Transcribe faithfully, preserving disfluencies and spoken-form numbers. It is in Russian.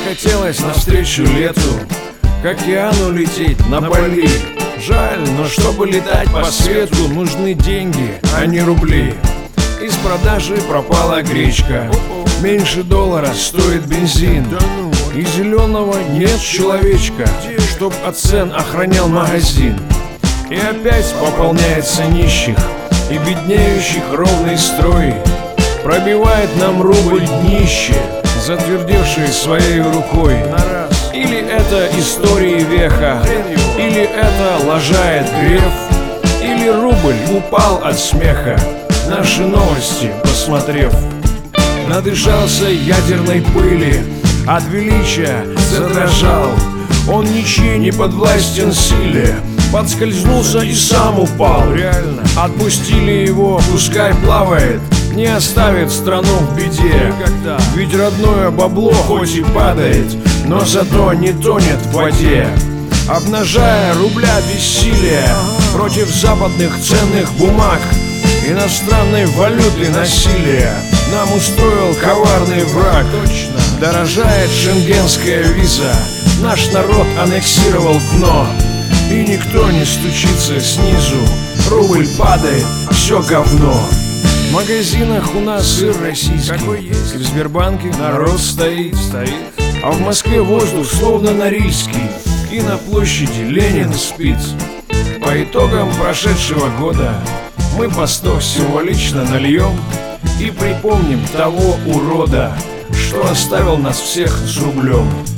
Захотелось навстречу лету, к океану лететь на Бали. Жаль, но чтобы летать по свету, нужны деньги, а не рубли. Из продажи пропала гречка, меньше доллара стоит бензин. И зеленого нет человечка, чтоб от цен охранял магазин. И опять пополняется нищих и беднеющих ровный строй. Пробивает нам рубль днище, затвердевший своей рукой. Или это истории века, или это лажает Греф, или рубль упал от смеха, наши новости посмотрев. Надышался ядерной пыли, от величия задрожал. Он ничьей не подвластен силе, подскользнулся и сам упал. Реально. Отпустили его, пускай плавает, не оставит страну в беде. Никогда. Ведь родное бабло хоть и падает, но зато не тонет в воде. Обнажая рубля бессилия против западных ценных бумаг, иностранной валюты насилия нам устроил коварный враг. Точно. Дорожает шенгенская виза, наш народ аннексировал дно. И никто не стучится снизу, рубль падает, все говно. В магазинах у нас сыр российский, какой есть. В Сбербанке народ стоит, стоит. А в Москве воздух словно Норильский, и на площади Ленин спит. По итогам прошедшего года мы по сто символично нальем и припомним того урода, что оставил нас всех с рублем.